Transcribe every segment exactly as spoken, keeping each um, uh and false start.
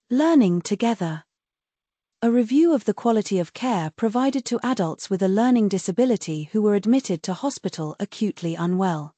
Learning together. A review of the quality of care provided to adults with a learning disability who were admitted to hospital acutely unwell.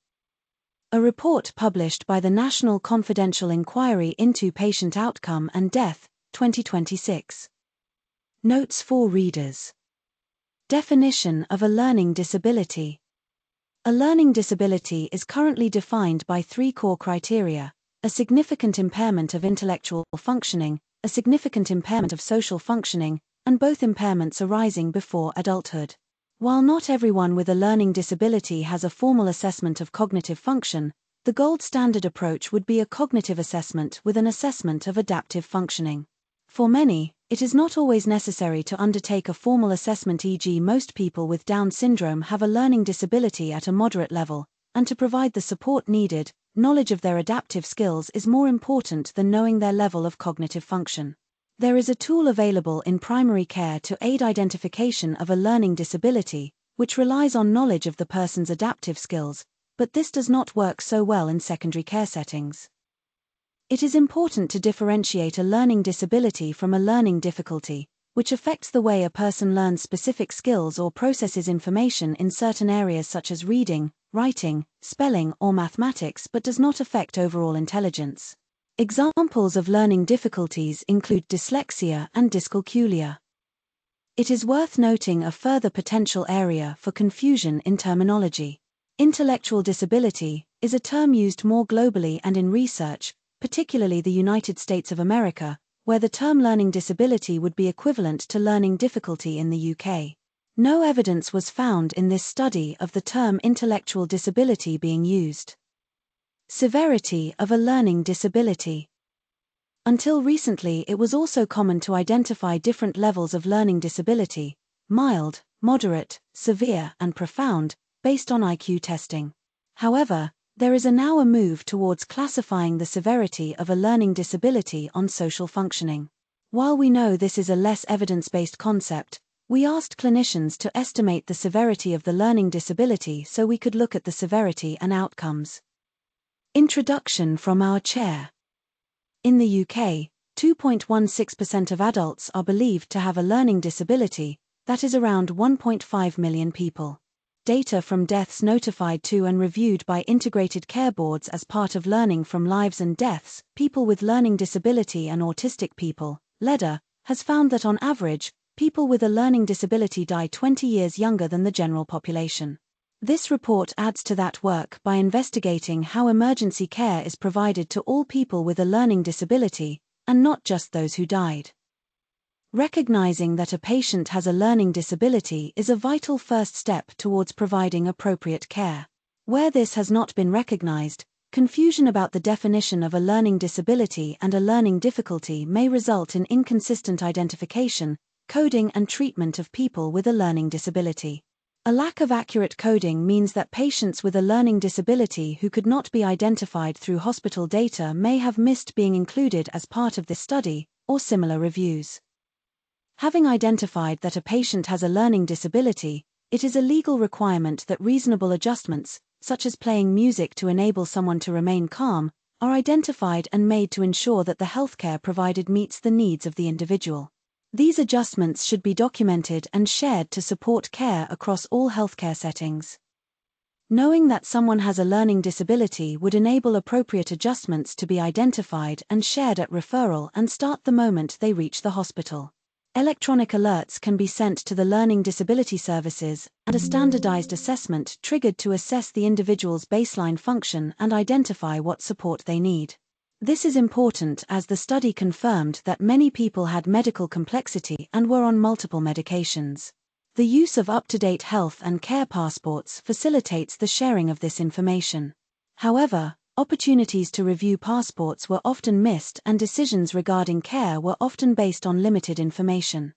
A report published by the National Confidential Inquiry into Patient Outcome and Death, twenty twenty-six. Notes for readers. Definition of a learning disability. A learning disability is currently defined by three core criteria: a significant impairment of intellectual functioning, a significant impairment of social functioning, and both impairments arising before adulthood. While not everyone with a learning disability has a formal assessment of cognitive function, the gold standard approach would be a cognitive assessment with an assessment of adaptive functioning. For many, it is not always necessary to undertake a formal assessment, for example most people with Down syndrome have a learning disability at a moderate level, and to provide the support needed, knowledge of their adaptive skills is more important than knowing their level of cognitive function. There is a tool available in primary care to aid identification of a learning disability, which relies on knowledge of the person's adaptive skills, but this does not work so well in secondary care settings. It is important to differentiate a learning disability from a learning difficulty, which affects the way a person learns specific skills or processes information in certain areas such as reading, writing, spelling, or mathematics, but does not affect overall intelligence. Examples of learning difficulties include dyslexia and dyscalculia. It is worth noting a further potential area for confusion in terminology. Intellectual disability is a term used more globally and in research, particularly the United States of America, where the term learning disability would be equivalent to learning difficulty in the U K. No evidence was found in this study of the term intellectual disability being used. Severity of a learning disability. Until recently, it was also common to identify different levels of learning disability: mild, moderate, severe, and profound, based on I Q testing. However, there is a now a move towards classifying the severity of a learning disability on social functioning. While we know this is a less evidence-based concept, we asked clinicians to estimate the severity of the learning disability so we could look at the severity and outcomes. Introduction from our chair. In the U K, two point one six percent of adults are believed to have a learning disability, that is around one point five million people. Data from deaths notified to and reviewed by Integrated Care Boards as part of Learning from Lives and Deaths, People with Learning Disability and Autistic People, LEDA, has found that on average, people with a learning disability die twenty years younger than the general population. This report adds to that work by investigating how emergency care is provided to all people with a learning disability, and not just those who died. Recognizing that a patient has a learning disability is a vital first step towards providing appropriate care. Where this has not been recognized, confusion about the definition of a learning disability and a learning difficulty may result in inconsistent identification, coding, and treatment of people with a learning disability. A lack of accurate coding means that patients with a learning disability who could not be identified through hospital data may have missed being included as part of this study, or similar reviews. Having identified that a patient has a learning disability, it is a legal requirement that reasonable adjustments, such as playing music to enable someone to remain calm, are identified and made to ensure that the healthcare provided meets the needs of the individual. These adjustments should be documented and shared to support care across all healthcare settings. Knowing that someone has a learning disability would enable appropriate adjustments to be identified and shared at referral and start the moment they reach the hospital. Electronic alerts can be sent to the Learning Disability Services, and a standardized assessment triggered to assess the individual's baseline function and identify what support they need. This is important as the study confirmed that many people had medical complexity and were on multiple medications. The use of up-to-date health and care passports facilitates the sharing of this information. However, opportunities to review passports were often missed and decisions regarding care were often based on limited information.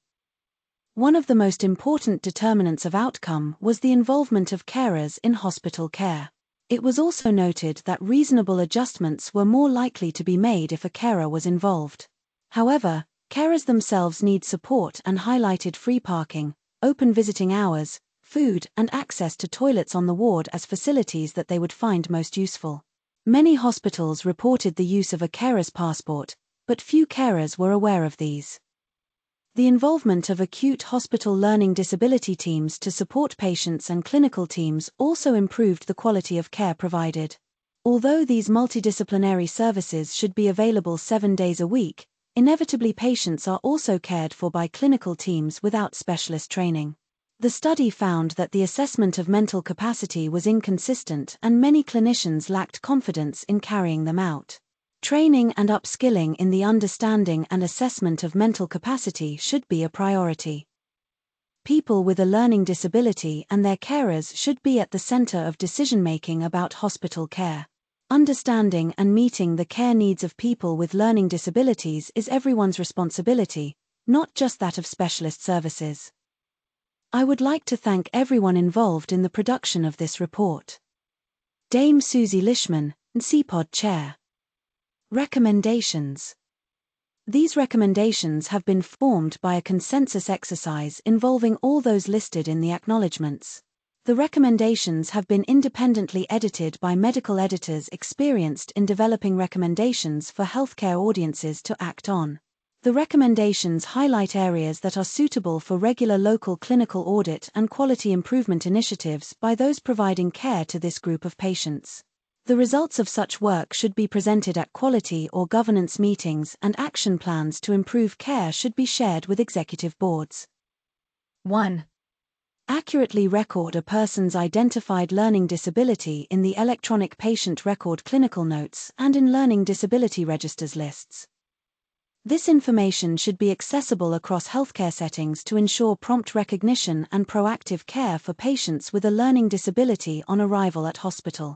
One of the most important determinants of outcome was the involvement of carers in hospital care. It was also noted that reasonable adjustments were more likely to be made if a carer was involved. However, carers themselves need support and highlighted free parking, open visiting hours, food, and access to toilets on the ward as facilities that they would find most useful. Many hospitals reported the use of a carer's passport, but few carers were aware of these. The involvement of acute hospital learning disability teams to support patients and clinical teams also improved the quality of care provided. Although these multidisciplinary services should be available seven days a week, inevitably patients are also cared for by clinical teams without specialist training. The study found that the assessment of mental capacity was inconsistent and many clinicians lacked confidence in carrying them out. Training and upskilling in the understanding and assessment of mental capacity should be a priority. People with a learning disability and their carers should be at the center of decision-making about hospital care. Understanding and meeting the care needs of people with learning disabilities is everyone's responsibility, not just that of specialist services. I would like to thank everyone involved in the production of this report. Dame Susie Lishman, N C P O D Chair. Recommendations. These recommendations have been formed by a consensus exercise involving all those listed in the acknowledgements. The recommendations have been independently edited by medical editors experienced in developing recommendations for healthcare audiences to act on. The recommendations highlight areas that are suitable for regular local clinical audit and quality improvement initiatives by those providing care to this group of patients. The results of such work should be presented at quality or governance meetings, and action plans to improve care should be shared with executive boards. one. Accurately record a person's identified learning disability in the electronic patient record clinical notes and in learning disability registers lists. This information should be accessible across healthcare settings to ensure prompt recognition and proactive care for patients with a learning disability on arrival at hospital.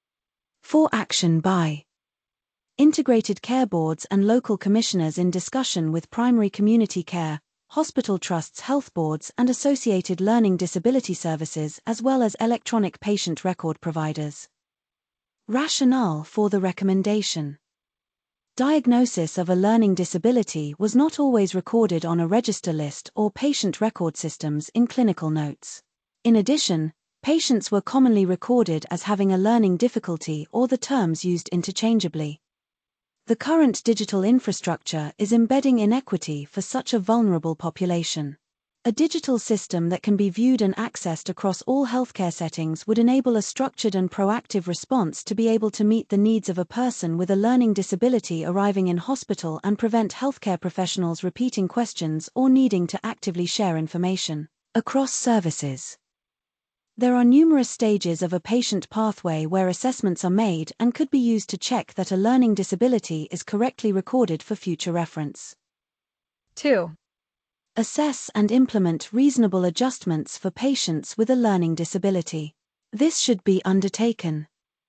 For action by integrated care boards and local commissioners in discussion with primary community care, hospital trusts, health boards and associated learning disability services, as well as electronic patient record providers. Rationale for the recommendation. Diagnosis of a learning disability was not always recorded on a register list or patient record systems in clinical notes. In addition, patients were commonly recorded as having a learning difficulty or the terms used interchangeably. The current digital infrastructure is embedding inequity for such a vulnerable population. A digital system that can be viewed and accessed across all healthcare settings would enable a structured and proactive response to be able to meet the needs of a person with a learning disability arriving in hospital and prevent healthcare professionals repeating questions or needing to actively share information across services. There are numerous stages of a patient pathway where assessments are made and could be used to check that a learning disability is correctly recorded for future reference. two. Assess and implement reasonable adjustments for patients with a learning disability. This should be undertaken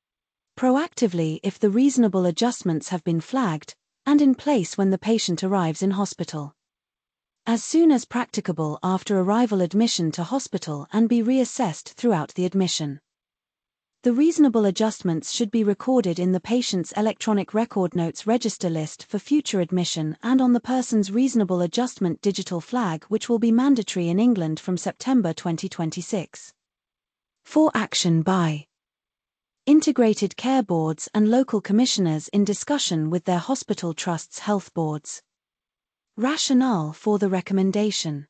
proactively if the reasonable adjustments have been flagged, and in place when the patient arrives in hospital. As soon as practicable after arrival admission to hospital and be reassessed throughout the admission. The reasonable adjustments should be recorded in the patient's electronic record notes register list for future admission and on the person's reasonable adjustment digital flag, which will be mandatory in England from September twenty twenty-six. For action by integrated care boards and local commissioners in discussion with their hospital trusts' health boards. Rationale for the recommendation.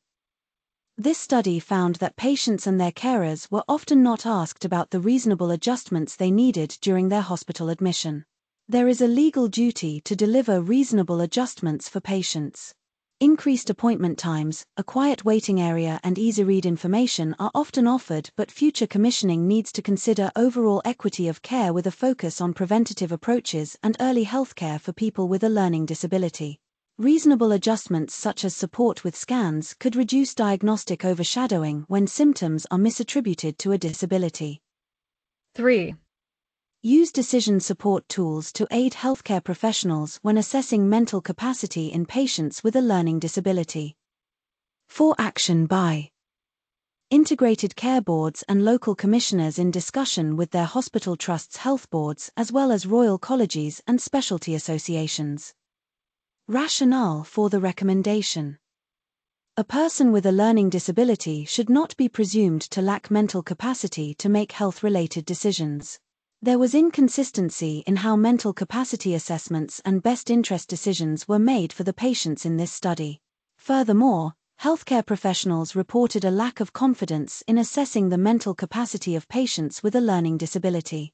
This study found that patients and their carers were often not asked about the reasonable adjustments they needed during their hospital admission. There is a legal duty to deliver reasonable adjustments for patients. Increased appointment times, a quiet waiting area and easy-read information are often offered, but future commissioning needs to consider overall equity of care with a focus on preventative approaches and early health care for people with a learning disability. Reasonable adjustments such as support with scans could reduce diagnostic overshadowing when symptoms are misattributed to a disability. three. Use decision support tools to aid healthcare professionals when assessing mental capacity in patients with a learning disability. For action by integrated care boards and local commissioners in discussion with their hospital trusts' health boards, as well as royal colleges and specialty associations. Rationale for the recommendation. A person with a learning disability should not be presumed to lack mental capacity to make health-related decisions. There was inconsistency in how mental capacity assessments and best interest decisions were made for the patients in this study. Furthermore, healthcare professionals reported a lack of confidence in assessing the mental capacity of patients with a learning disability.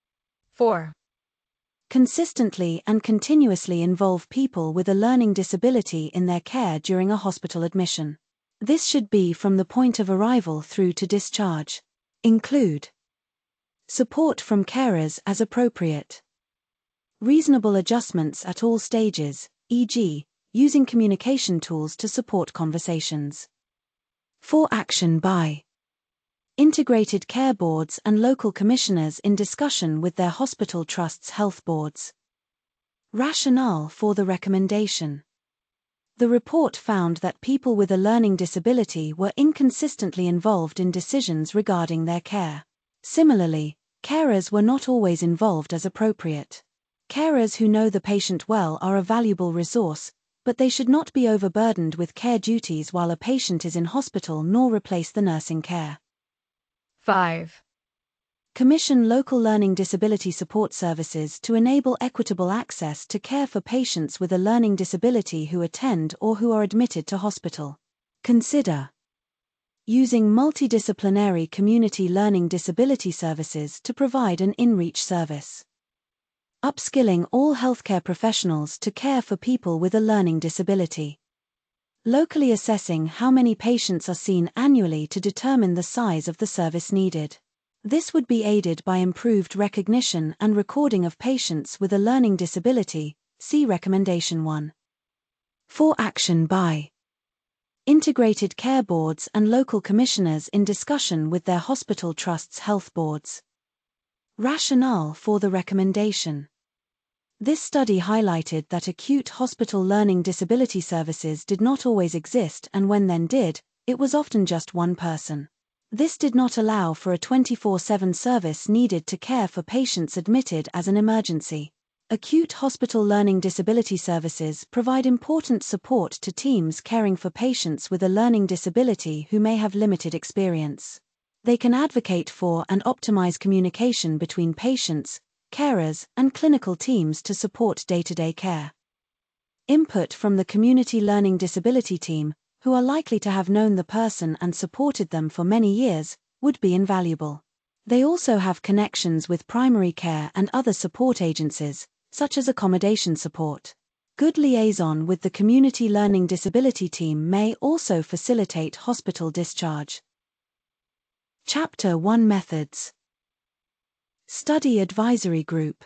four. Consistently and continuously involve people with a learning disability in their care during a hospital admission. This should be from the point of arrival through to discharge. Include support from carers as appropriate. Reasonable adjustments at all stages, for example, using communication tools to support conversations. For action by integrated care boards and local commissioners in discussion with their hospital trusts' health boards. Rationale for the recommendation. The report found that people with a learning disability were inconsistently involved in decisions regarding their care. Similarly, carers were not always involved as appropriate. Carers who know the patient well are a valuable resource, but they should not be overburdened with care duties while a patient is in hospital nor replace the nursing care. five. Commission local learning disability support services to enable equitable access to care for patients with a learning disability who attend or who are admitted to hospital. Consider using multidisciplinary community learning disability services to provide an in-reach service. Upskilling all healthcare professionals to care for people with a learning disability. Locally assessing how many patients are seen annually to determine the size of the service needed. This would be aided by improved recognition and recording of patients with a learning disability, see Recommendation one. For action by integrated care boards and local commissioners in discussion with their hospital trusts' health boards. Rationale for the recommendation. This study highlighted that acute hospital learning disability services did not always exist, and when then did, it was often just one person. This did not allow for a twenty-four seven service needed to care for patients admitted as an emergency. Acute hospital learning disability services provide important support to teams caring for patients with a learning disability who may have limited experience. They can advocate for and optimize communication between patients, carers, and clinical teams to support day-to-day care. Input from the community learning disability team, who are likely to have known the person and supported them for many years, would be invaluable. They also have connections with primary care and other support agencies, such as accommodation support. Good liaison with the community learning disability team may also facilitate hospital discharge. Chapter one Methods. Study Advisory Group.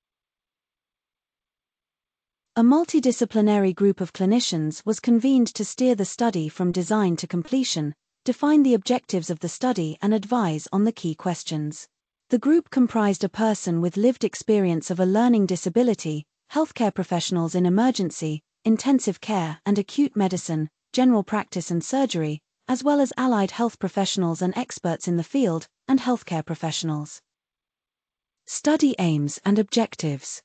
A multidisciplinary group of clinicians was convened to steer the study from design to completion, define the objectives of the study and advise on the key questions. The group comprised a person with lived experience of a learning disability, healthcare professionals in emergency, intensive care and acute medicine, general practice and surgery, as well as allied health professionals and experts in the field, and healthcare professionals. Study aims and objectives.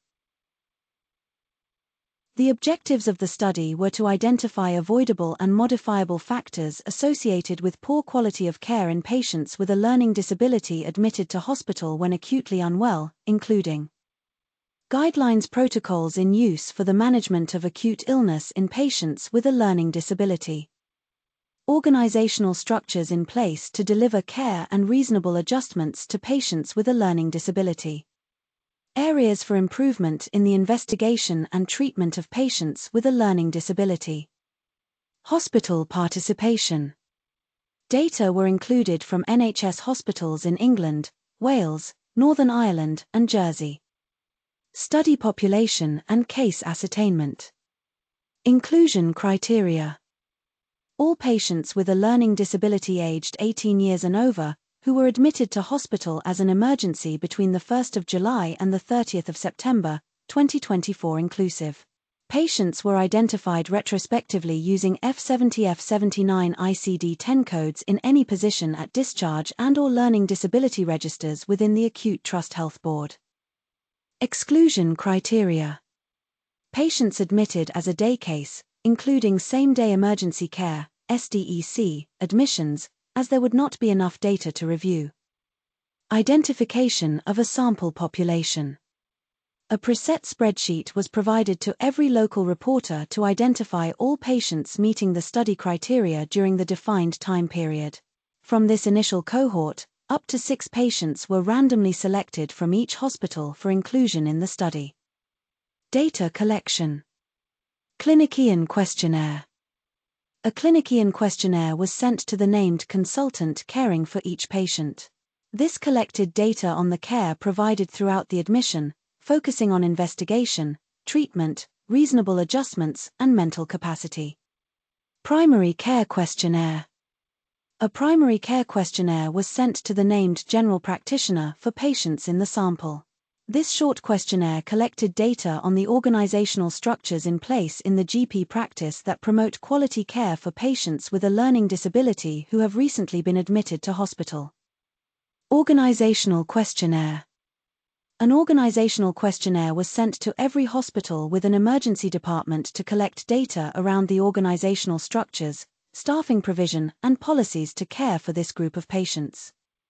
The objectives of the study were to identify avoidable and modifiable factors associated with poor quality of care in patients with a learning disability admitted to hospital when acutely unwell, including guidelines, protocols in use for the management of acute illness in patients with a learning disability, organizational structures in place to deliver care and reasonable adjustments to patients with a learning disability. Areas for improvement in the investigation and treatment of patients with a learning disability. Hospital participation. Data were included from N H S hospitals in England, Wales, Northern Ireland, and Jersey. Study population and case ascertainment. Inclusion criteria. All patients with a learning disability aged eighteen years and over, who were admitted to hospital as an emergency between the first of July and the thirtieth of September, twenty twenty-four inclusive. Patients were identified retrospectively using F seventy F seventy-nine I C D ten codes in any position at discharge and or learning disability registers within the Acute Trust Health Board. Exclusion criteria. Patients admitted as a day case, including same-day emergency care, S D E C, admissions, as there would not be enough data to review. Identification of a sample population. A preset spreadsheet was provided to every local reporter to identify all patients meeting the study criteria during the defined time period. From this initial cohort, up to six patients were randomly selected from each hospital for inclusion in the study. Data collection. Clinician questionnaire. A clinician questionnaire was sent to the named consultant caring for each patient. This collected data on the care provided throughout the admission, focusing on investigation, treatment, reasonable adjustments, and mental capacity. Primary care questionnaire. A primary care questionnaire was sent to the named general practitioner for patients in the sample. This short questionnaire collected data on the organizational structures in place in the G P practice that promote quality care for patients with a learning disability who have recently been admitted to hospital. Organizational questionnaire. An organizational questionnaire was sent to every hospital with an emergency department to collect data around the organizational structures, staffing provision, and policies to care for this group of patients.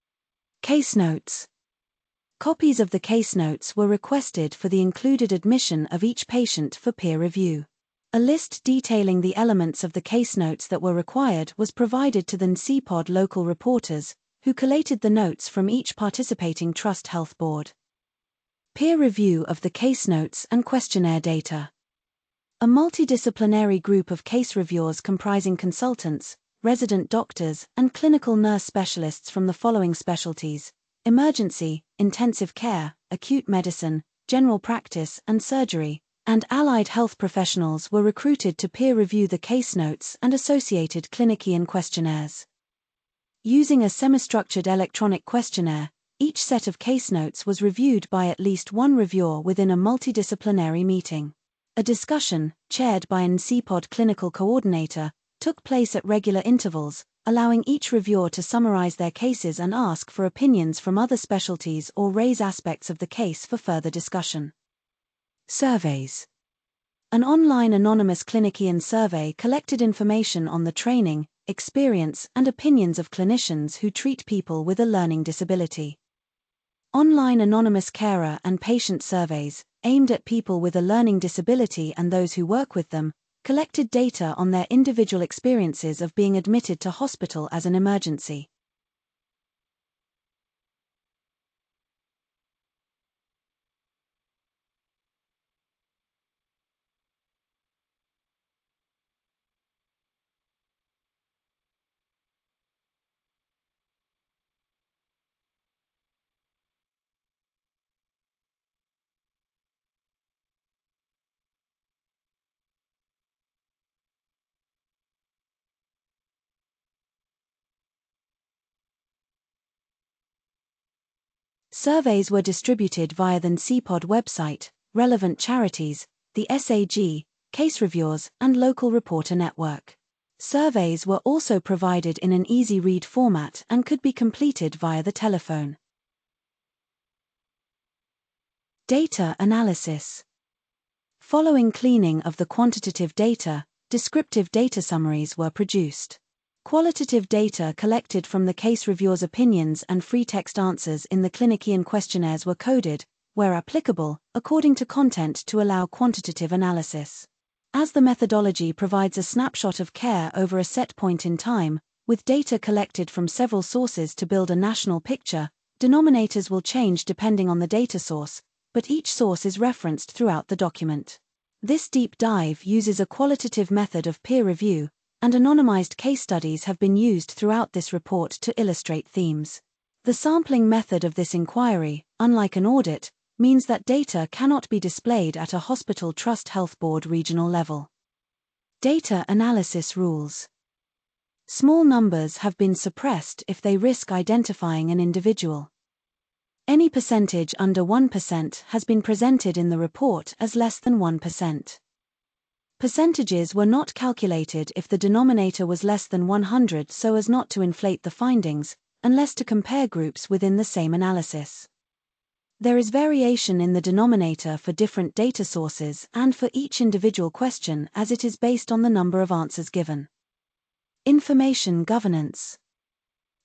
Case notes. Copies of the case notes were requested for the included admission of each patient for peer review. A list detailing the elements of the case notes that were required was provided to the N C P O D local reporters, who collated the notes from each participating Trust Health Board. Peer review of the case notes and questionnaire data. A multidisciplinary group of case reviewers comprising consultants, resident doctors, and clinical nurse specialists from the following specialties: emergency, intensive care, acute medicine, general practice, and surgery, and allied health professionals were recruited to peer review the case notes and associated clinician questionnaires. Using a semi-structured electronic questionnaire, each set of case notes was reviewed by at least one reviewer within a multidisciplinary meeting. A discussion, chaired by an N C P O D clinical coordinator, took place at regular intervals, allowing each reviewer to summarize their cases and ask for opinions from other specialties or raise aspects of the case for further discussion. Surveys. An online anonymous clinician survey collected information on the training, experience, and opinions of clinicians who treat people with a learning disability. Online anonymous carer and patient surveys, aimed at people with a learning disability and those who work with them, collected data on their individual experiences of being admitted to hospital as an emergency. Surveys were distributed via the N C P O D website, relevant charities, the S A G, case reviewers, and local reporter network. Surveys were also provided in an easy-read format and could be completed via the telephone. Data analysis. Following cleaning of the quantitative data, descriptive data summaries were produced. Qualitative data collected from the case reviewers' opinions and free text answers in the clinician questionnaires were coded, where applicable, according to content to allow quantitative analysis. As the methodology provides a snapshot of care over a set point in time, with data collected from several sources to build a national picture, denominators will change depending on the data source, but each source is referenced throughout the document. This deep dive uses a qualitative method of peer review, and anonymized case studies have been used throughout this report to illustrate themes. The sampling method of this inquiry, unlike an audit, means that data cannot be displayed at a hospital Trust Health Board regional level. Data analysis rules. Small numbers have been suppressed if they risk identifying an individual. Any percentage under one percent has been presented in the report as less than one percent. Percentages were not calculated if the denominator was less than one hundred so as not to inflate the findings, unless to compare groups within the same analysis. There is variation in the denominator for different data sources and for each individual question as it is based on the number of answers given. Information governance.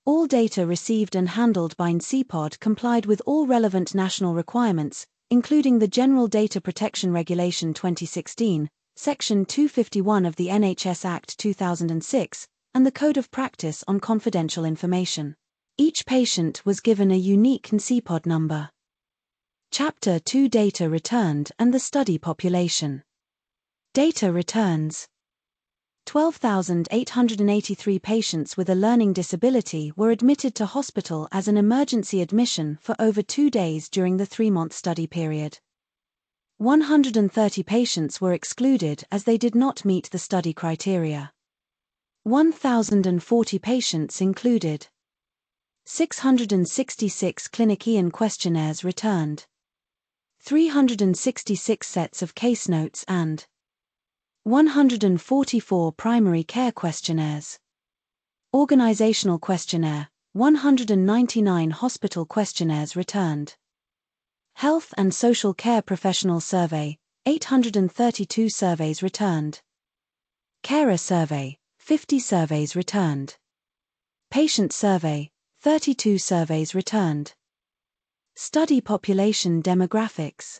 All data received and handled by N C P O D complied with all relevant national requirements, including the General Data Protection Regulation twenty sixteen, Section two fifty-one of the N H S Act two thousand six, and the Code of Practice on Confidential Information. Each patient was given a unique N C P O D number. Chapter two Data returned and the study population. Data returns. twelve thousand eight hundred eighty-three patients with a learning disability were admitted to hospital as an emergency admission for over two days during the three-month study period. one hundred thirty patients were excluded as they did not meet the study criteria. one thousand forty patients included. six hundred sixty-six Clinic E N questionnaires returned. three hundred sixty-six sets of case notes and one hundred forty-four primary care questionnaires. Organizational questionnaire, one hundred ninety-nine hospital questionnaires returned. Health and social care professional survey, eight hundred thirty-two surveys returned. Carer survey, fifty surveys returned. Patient survey, thirty-two surveys returned. Study population demographics.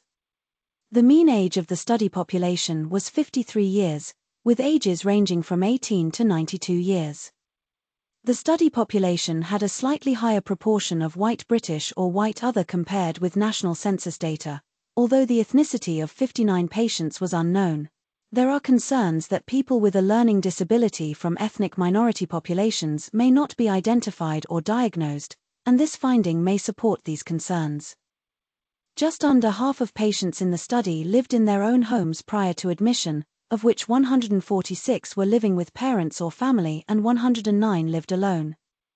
The mean age of the study population was fifty-three years, with ages ranging from eighteen to ninety-two years. The study population had a slightly higher proportion of white British or white other compared with national census data, although the ethnicity of fifty-nine patients was unknown. There are concerns that people with a learning disability from ethnic minority populations may not be identified or diagnosed, and this finding may support these concerns. Just under half of patients in the study lived in their own homes prior to admission, of which one hundred forty-six were living with parents or family and one hundred nine lived alone.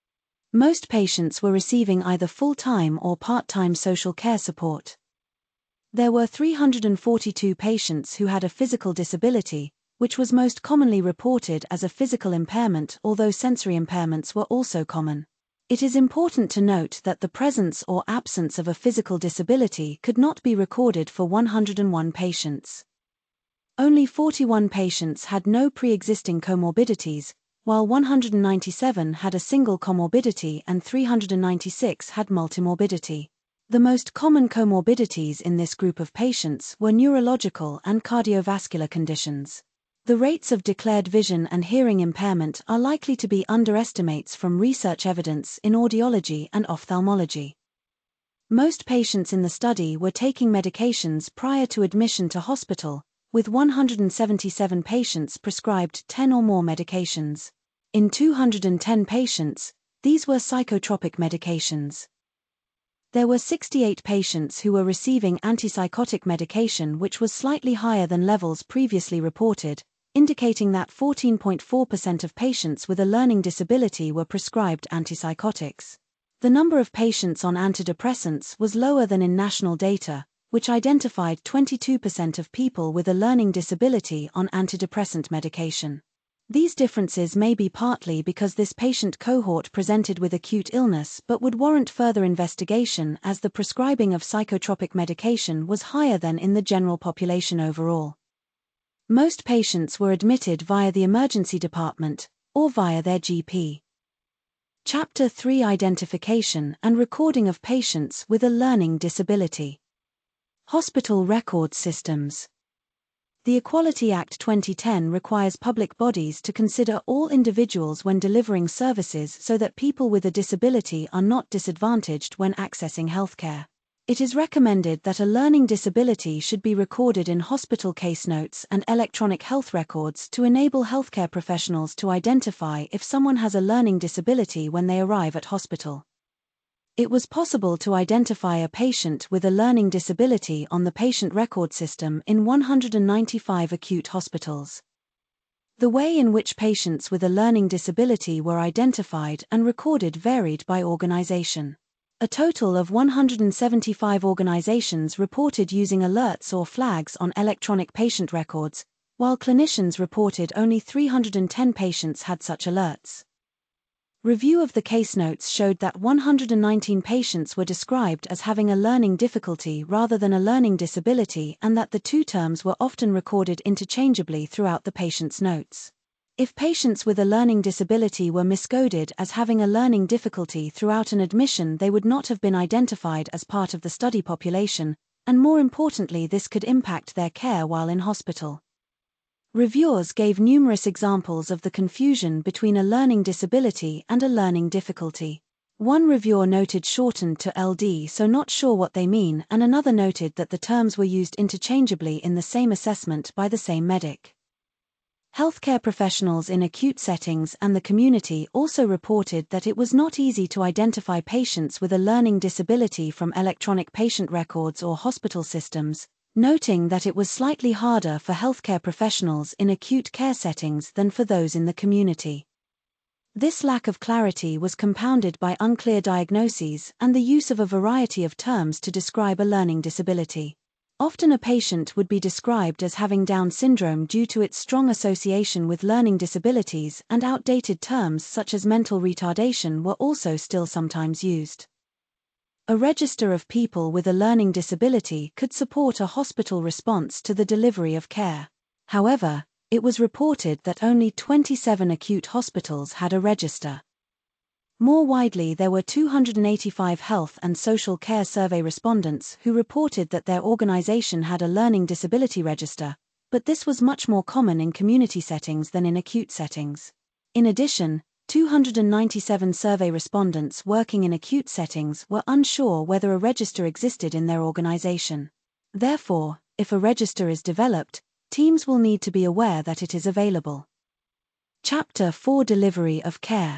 Most patients were receiving either full-time or part-time social care support. There were three hundred forty-two patients who had a physical disability, which was most commonly reported as a physical impairment, although sensory impairments were also common. It is important to note that the presence or absence of a physical disability could not be recorded for one hundred one patients. Only forty-one patients had no pre-existing comorbidities, while one hundred ninety-seven had a single comorbidity and three hundred ninety-six had multimorbidity. The most common comorbidities in this group of patients were neurological and cardiovascular conditions. The rates of declared vision and hearing impairment are likely to be underestimates from research evidence in audiology and ophthalmology. Most patients in the study were taking medications prior to admission to hospital, with one hundred seventy-seven patients prescribed ten or more medications. In two hundred ten patients, these were psychotropic medications. There were sixty-eight patients who were receiving antipsychotic medication, which was slightly higher than levels previously reported, indicating that fourteen point four percent of patients with a learning disability were prescribed antipsychotics. The number of patients on antidepressants was lower than in national data, which identified twenty-two percent of people with a learning disability on antidepressant medication. These differences may be partly because this patient cohort presented with acute illness but would warrant further investigation, as the prescribing of psychotropic medication was higher than in the general population overall. Most patients were admitted via the emergency department, or via their G P. Chapter three Identification and recording of patients with a learning disability. Hospital record systems. The Equality Act twenty ten requires public bodies to consider all individuals when delivering services so that people with a disability are not disadvantaged when accessing healthcare. It is recommended that a learning disability should be recorded in hospital case notes and electronic health records to enable healthcare professionals to identify if someone has a learning disability when they arrive at hospital. It was possible to identify a patient with a learning disability on the patient record system in one hundred ninety-five acute hospitals. The way in which patients with a learning disability were identified and recorded varied by organization. A total of one hundred seventy-five organizations reported using alerts or flags on electronic patient records, while clinicians reported only three hundred ten patients had such alerts. Review of the case notes showed that one hundred nineteen patients were described as having a learning difficulty rather than a learning disability, and that the two terms were often recorded interchangeably throughout the patient's notes. If patients with a learning disability were miscoded as having a learning difficulty throughout an admission, they would not have been identified as part of the study population, and more importantly, this could impact their care while in hospital. Reviewers gave numerous examples of the confusion between a learning disability and a learning difficulty. One reviewer noted shortened to L D, so not sure what they mean, and another noted that the terms were used interchangeably in the same assessment by the same medic. Healthcare professionals in acute settings and the community also reported that it was not easy to identify patients with a learning disability from electronic patient records or hospital systems, noting that it was slightly harder for healthcare professionals in acute care settings than for those in the community. This lack of clarity was compounded by unclear diagnoses and the use of a variety of terms to describe a learning disability. Often a patient would be described as having Down syndrome due to its strong association with learning disabilities, and outdated terms such as mental retardation were also still sometimes used. A register of people with a learning disability could support a hospital response to the delivery of care. However, it was reported that only twenty-seven acute hospitals had a register. More widely, there were two hundred eighty-five health and social care survey respondents who reported that their organization had a learning disability register, but this was much more common in community settings than in acute settings. In addition, two hundred ninety-seven survey respondents working in acute settings were unsure whether a register existed in their organization. Therefore, if a register is developed, teams will need to be aware that it is available. Chapter four: Delivery of Care.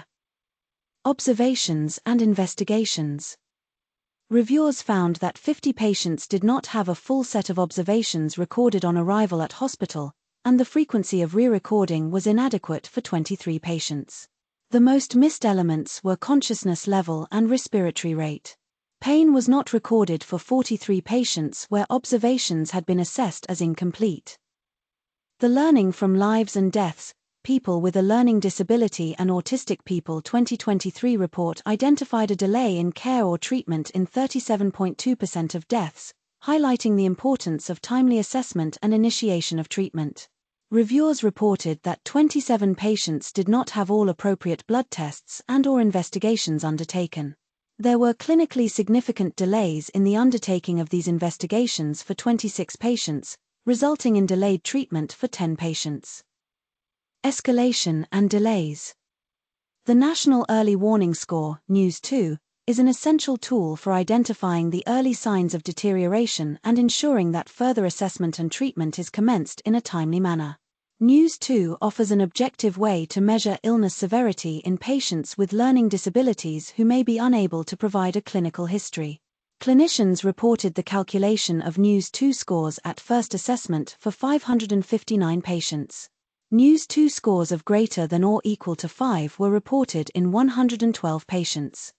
Observations and investigations. Reviewers found that fifty patients did not have a full set of observations recorded on arrival at hospital, and the frequency of re-recording was inadequate for twenty-three patients. The most missed elements were consciousness level and respiratory rate. Pain was not recorded for forty-three patients where observations had been assessed as incomplete. The Learning from Lives and Deaths, People with a Learning Disability and Autistic People twenty twenty-three report identified a delay in care or treatment in thirty-seven point two percent of deaths, highlighting the importance of timely assessment and initiation of treatment. Reviewers reported that twenty-seven patients did not have all appropriate blood tests and/or investigations undertaken. There were clinically significant delays in the undertaking of these investigations for twenty-six patients, resulting in delayed treatment for ten patients. Escalation and delays. The National Early Warning Score, N E W S two, is an essential tool for identifying the early signs of deterioration and ensuring that further assessment and treatment is commenced in a timely manner. N E W S two offers an objective way to measure illness severity in patients with learning disabilities who may be unable to provide a clinical history. Clinicians reported the calculation of N E W S two scores at first assessment for five hundred fifty-nine patients. N E W S two scores of greater than or equal to five were reported in one hundred twelve patients.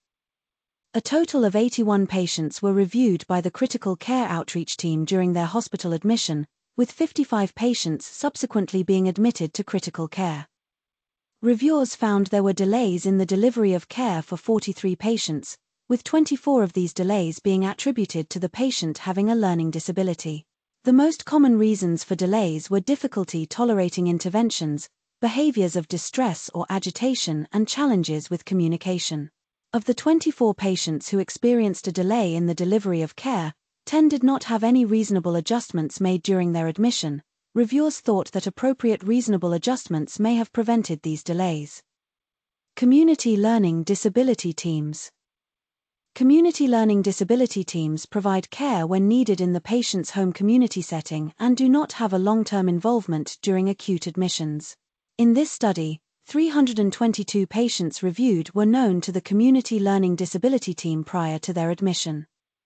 A total of eighty-one patients were reviewed by the critical care outreach team during their hospital admission, with fifty-five patients subsequently being admitted to critical care. Reviewers found there were delays in the delivery of care for forty-three patients, with twenty-four of these delays being attributed to the patient having a learning disability. The most common reasons for delays were difficulty tolerating interventions, behaviors of distress or agitation, and challenges with communication. Of the twenty-four patients who experienced a delay in the delivery of care, ten did not have any reasonable adjustments made during their admission. Reviewers thought that appropriate reasonable adjustments may have prevented these delays. Community Learning Disability Teams. Community learning disability teams provide care when needed in the patient's home community setting and do not have a long-term involvement during acute admissions. In this study, three hundred twenty-two patients reviewed were known to the community learning disability team prior to their admission.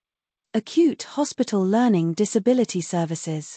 Acute Hospital Learning Disability Services.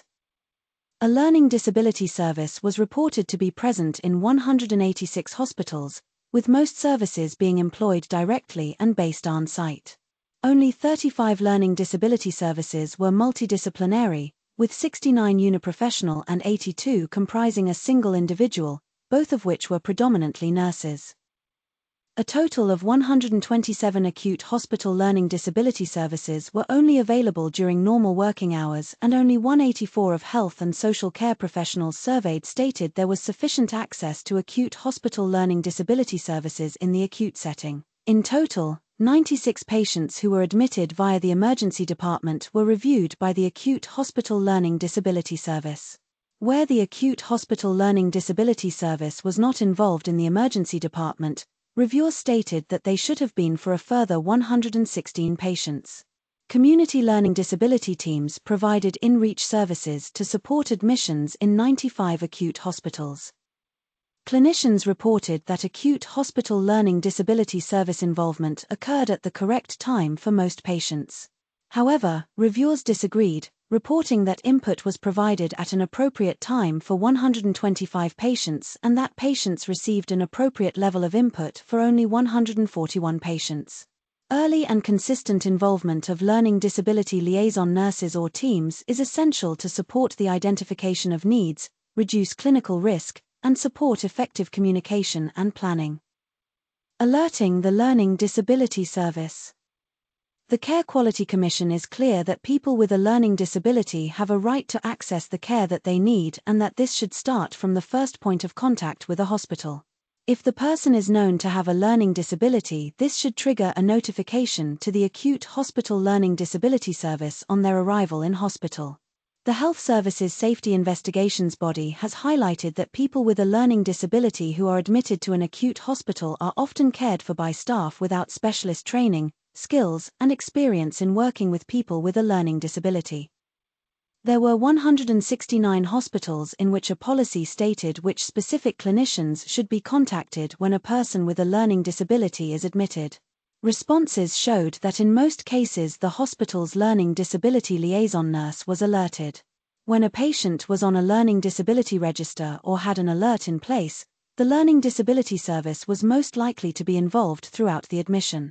A learning disability service was reported to be present in one hundred eighty-six hospitals, with most services being employed directly and based on-site. Only thirty-five learning disability services were multidisciplinary, with sixty-nine uniprofessional and eighty-two comprising a single individual, both of which were predominantly nurses. A total of one hundred twenty-seven acute hospital learning disability services were only available during normal working hours, and only one hundred eighty-four of health and social care professionals surveyed stated there was sufficient access to acute hospital learning disability services in the acute setting. In total, ninety-six patients who were admitted via the emergency department were reviewed by the Acute Hospital Learning Disability Service. Where the Acute Hospital Learning Disability Service was not involved in the emergency department, reviewers stated that they should have been for a further one hundred sixteen patients. Community learning disability teams provided in-reach services to support admissions in ninety-five acute hospitals. Clinicians reported that acute hospital learning disability service involvement occurred at the correct time for most patients. However, reviewers disagreed, reporting that input was provided at an appropriate time for one hundred twenty-five patients and that patients received an appropriate level of input for only one hundred forty-one patients. Early and consistent involvement of learning disability liaison nurses or teams is essential to support the identification of needs, reduce clinical risk, and support effective communication and planning. Alerting the Learning Disability Service. The Care Quality Commission is clear that people with a learning disability have a right to access the care that they need and that this should start from the first point of contact with a hospital. If the person is known to have a learning disability, this should trigger a notification to the Acute Hospital Learning Disability Service on their arrival in hospital. The Health Services Safety Investigations Body has highlighted that people with a learning disability who are admitted to an acute hospital are often cared for by staff without specialist training, skills, and experience in working with people with a learning disability. There were one hundred sixty-nine hospitals in which a policy stated which specific clinicians should be contacted when a person with a learning disability is admitted. Responses showed that in most cases the hospital's learning disability liaison nurse was alerted. When a patient was on a learning disability register or had an alert in place, the learning disability service was most likely to be involved throughout the admission.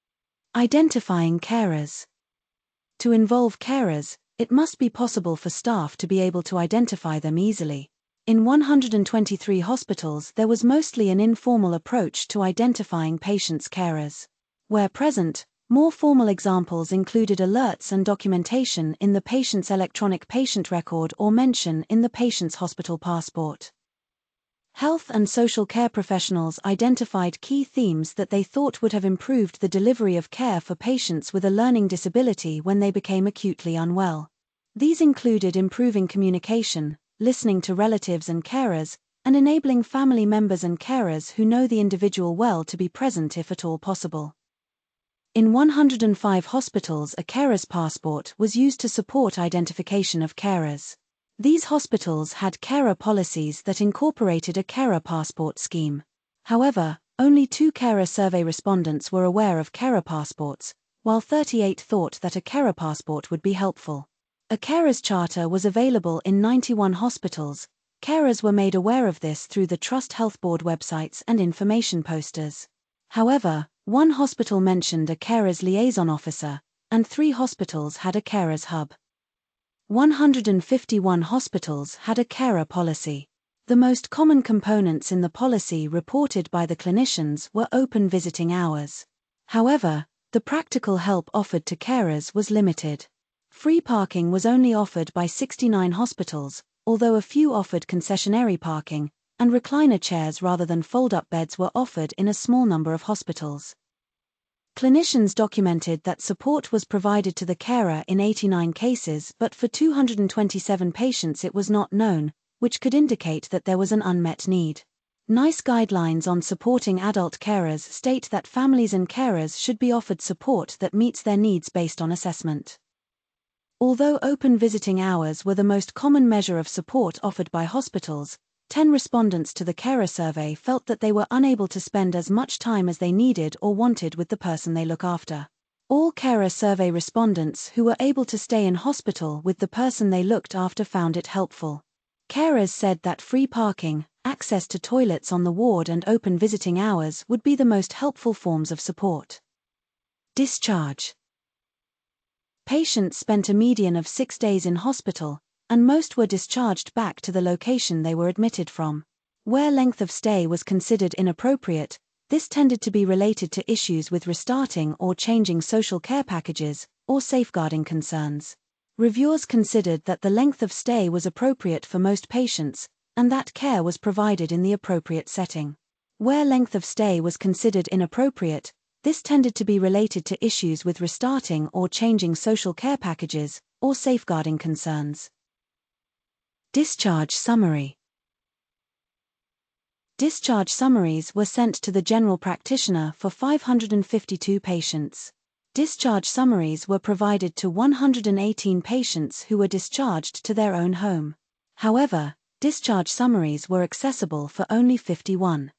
Identifying carers. To involve carers, it must be possible for staff to be able to identify them easily. In one hundred twenty-three hospitals, there was mostly an informal approach to identifying patients' carers. Where present, more formal examples included alerts and documentation in the patient's electronic patient record or mention in the patient's hospital passport. Health and social care professionals identified key themes that they thought would have improved the delivery of care for patients with a learning disability when they became acutely unwell. These included improving communication, listening to relatives and carers, and enabling family members and carers who know the individual well to be present if at all possible. In one hundred five hospitals, a carer's passport was used to support identification of carers. These hospitals had carer policies that incorporated a carer passport scheme. However, only two carer survey respondents were aware of carer passports, while thirty-eight thought that a carer passport would be helpful. A carer's charter was available in ninety-one hospitals. Carers were made aware of this through the Trust Health Board websites and information posters. However, one hospital mentioned a carer's liaison officer, and three hospitals had a carer's hub. one hundred fifty-one hospitals had a carer policy. The most common components in the policy reported by the clinicians were open visiting hours. However, the practical help offered to carers was limited. Free parking was only offered by sixty-nine hospitals, although a few offered concessionary parking, and recliner chairs rather than fold-up beds were offered in a small number of hospitals. Clinicians documented that support was provided to the carer in eighty-nine cases, but for two hundred twenty-seven patients it was not known, which could indicate that there was an unmet need. NICE guidelines on supporting adult carers state that families and carers should be offered support that meets their needs based on assessment. Although open visiting hours were the most common measure of support offered by hospitals, ten respondents to the carer survey felt that they were unable to spend as much time as they needed or wanted with the person they look after. All carer survey respondents who were able to stay in hospital with the person they looked after found it helpful. Carers said that free parking, access to toilets on the ward and open visiting hours would be the most helpful forms of support. Discharge. Patients spent a median of six days in hospital, and most were discharged back to the location they were admitted from. Where length of stay was considered inappropriate, This tended to be related to issues with restarting or changing social care packages, or safeguarding concerns. Reviewers considered that the length of stay was appropriate for most patients, and that care was provided in the appropriate setting. Where length of stay was considered inappropriate, this tended to be related to issues with restarting or changing social care packages, or safeguarding concerns. Discharge summary. Discharge summaries were sent to the general practitioner for five hundred fifty-two patients. Discharge summaries were provided to one hundred eighteen patients who were discharged to their own home. However, discharge summaries were accessible for only fifty-one.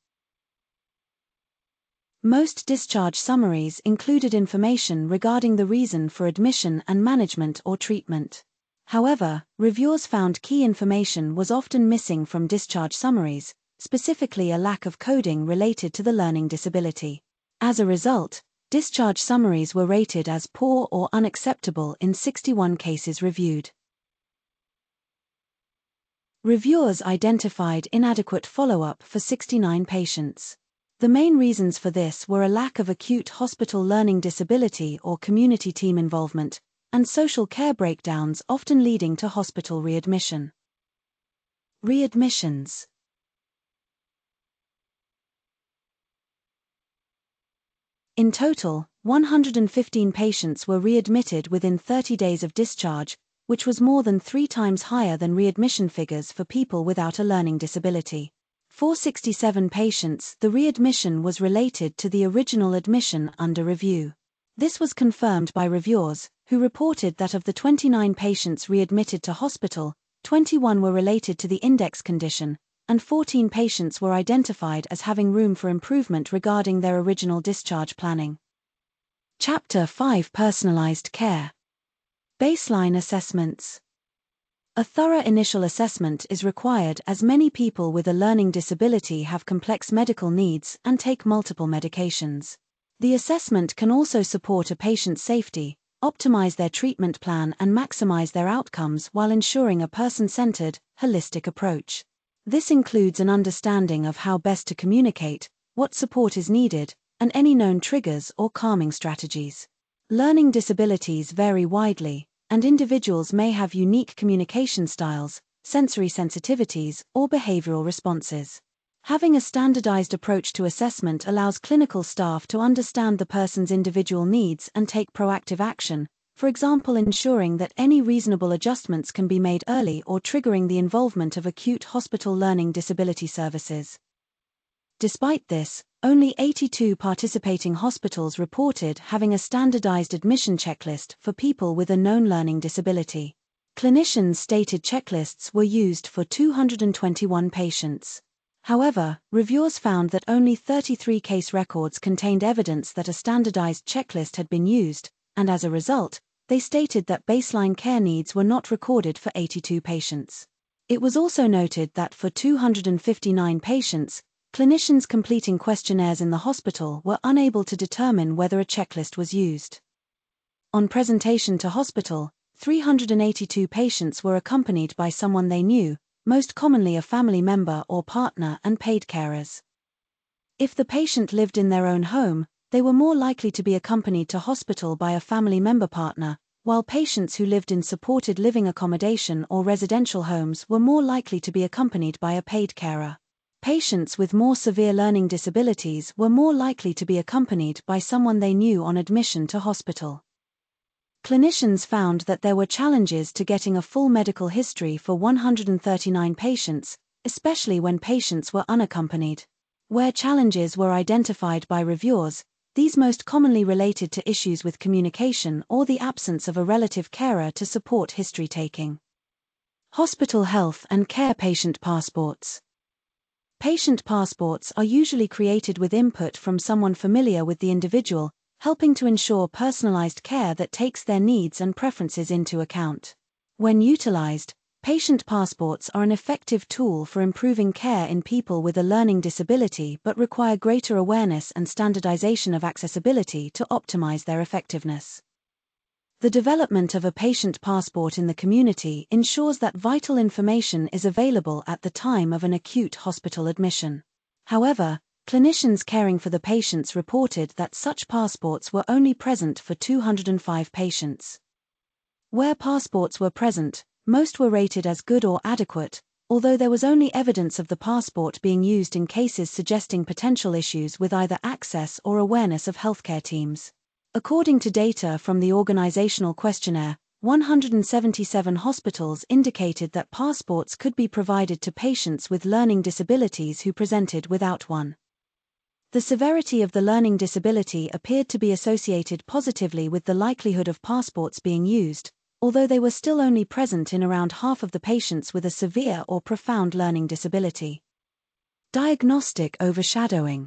Most discharge summaries included information regarding the reason for admission and management or treatment. However, reviewers found key information was often missing from discharge summaries, specifically a lack of coding related to the learning disability. As a result, discharge summaries were rated as poor or unacceptable in sixty-one cases reviewed. Reviewers identified inadequate follow-up for sixty-nine patients. The main reasons for this were a lack of acute hospital learning disability or community team involvement, and social care breakdowns often leading to hospital readmission. Readmissions. In total, one hundred fifteen patients were readmitted within thirty days of discharge, which was more than three times higher than readmission figures for people without a learning disability. For sixty-seven patients, the readmission was related to the original admission under review. This was confirmed by reviewers, who reported that of the twenty-nine patients readmitted to hospital, twenty-one were related to the index condition, and fourteen patients were identified as having room for improvement regarding their original discharge planning. Chapter five Personalized Care. Baseline assessments. A thorough initial assessment is required as many people with a learning disability have complex medical needs and take multiple medications. The assessment can also support a patient's safety, optimize their treatment plan and maximize their outcomes while ensuring a person-centered, holistic approach. This includes an understanding of how best to communicate, what support is needed, and any known triggers or calming strategies. Learning disabilities vary widely, and individuals may have unique communication styles, sensory sensitivities, or behavioral responses. Having a standardized approach to assessment allows clinical staff to understand the person's individual needs and take proactive action, for example ensuring that any reasonable adjustments can be made early or triggering the involvement of acute hospital learning disability services. Despite this, only eighty-two participating hospitals reported having a standardized admission checklist for people with a known learning disability. Clinicians' stated checklists were used for two hundred twenty-one patients. However, reviewers found that only thirty-three case records contained evidence that a standardized checklist had been used, and as a result, they stated that baseline care needs were not recorded for eighty-two patients. It was also noted that for two hundred fifty-nine patients, clinicians completing questionnaires in the hospital were unable to determine whether a checklist was used. On presentation to hospital, three hundred eighty-two patients were accompanied by someone they knew, most commonly a family member or partner and paid carers. If the patient lived in their own home, they were more likely to be accompanied to hospital by a family member partner, while patients who lived in supported living accommodation or residential homes were more likely to be accompanied by a paid carer. Patients with more severe learning disabilities were more likely to be accompanied by someone they knew on admission to hospital. Clinicians found that there were challenges to getting a full medical history for one hundred thirty-nine patients, especially when patients were unaccompanied. Where challenges were identified by reviewers, these most commonly related to issues with communication or the absence of a relative carer to support history taking. Hospital health and care patient passports. Patient passports are usually created with input from someone familiar with the individual, helping to ensure personalized care that takes their needs and preferences into account. When utilized, patient passports are an effective tool for improving care in people with a learning disability but require greater awareness and standardization of accessibility to optimize their effectiveness. The development of a patient passport in the community ensures that vital information is available at the time of an acute hospital admission. However, Clinicians caring for the patients reported that such passports were only present for two hundred five patients. Where passports were present, most were rated as good or adequate, although there was only evidence of the passport being used in cases suggesting potential issues with either access or awareness of healthcare teams. According to data from the organizational questionnaire, one hundred seventy-seven hospitals indicated that passports could be provided to patients with learning disabilities who presented without one. The severity of the learning disability appeared to be associated positively with the likelihood of passports being used, although they were still only present in around half of the patients with a severe or profound learning disability. Diagnostic overshadowing.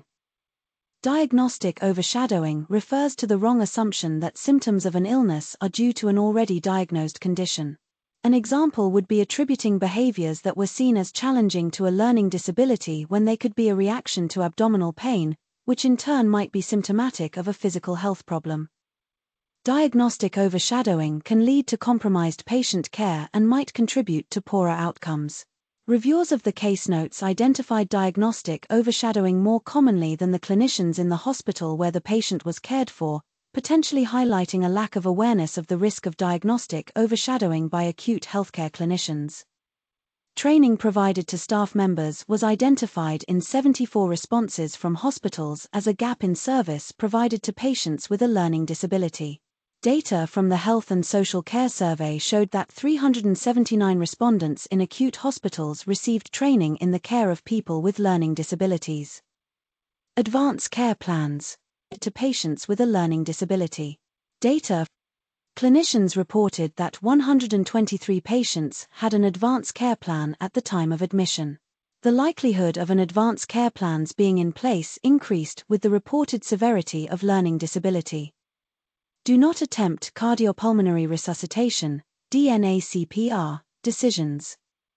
Diagnostic overshadowing refers to the wrong assumption that symptoms of an illness are due to an already diagnosed condition. An example would be attributing behaviors that were seen as challenging to a learning disability when they could be a reaction to abdominal pain, which in turn might be symptomatic of a physical health problem. Diagnostic overshadowing can lead to compromised patient care and might contribute to poorer outcomes. Reviewers of the case notes identified diagnostic overshadowing more commonly than the clinicians in the hospital where the patient was cared for, potentially highlighting a lack of awareness of the risk of diagnostic overshadowing by acute healthcare clinicians. Training provided to staff members was identified in seventy-four responses from hospitals as a gap in service provided to patients with a learning disability. Data from the Health and Social Care Survey showed that three hundred seventy-nine respondents in acute hospitals received training in the care of people with learning disabilities. Advance care plans to patients with a learning disability. Data. Clinicians reported that one hundred twenty-three patients had an advance care plan at the time of admission. The likelihood of an advance care plan's being in place increased with the reported severity of learning disability. Do not attempt cardiopulmonary resuscitation, D N A C P R, decisions.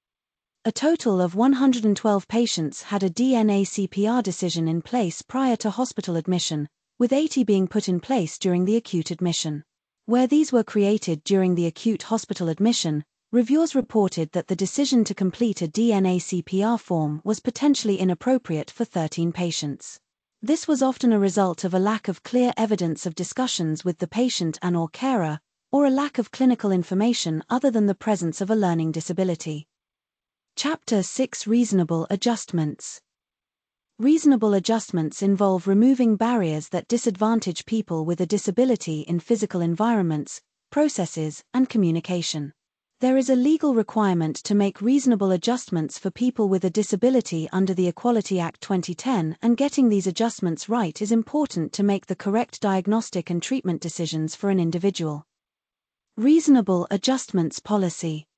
A total of one hundred twelve patients had a D N A C P R decision in place prior to hospital admission, with eighty being put in place during the acute admission. Where these were created during the acute hospital admission, reviewers reported that the decision to complete a D N A C P R form was potentially inappropriate for thirteen patients. This was often a result of a lack of clear evidence of discussions with the patient and/or carer, or a lack of clinical information other than the presence of a learning disability. Chapter six Reasonable Adjustments. Reasonable adjustments involve removing barriers that disadvantage people with a disability in physical environments, processes, and communication. There is a legal requirement to make reasonable adjustments for people with a disability under the Equality Act twenty ten, and getting these adjustments right is important to make the correct diagnostic and treatment decisions for an individual. Reasonable Adjustments Policy.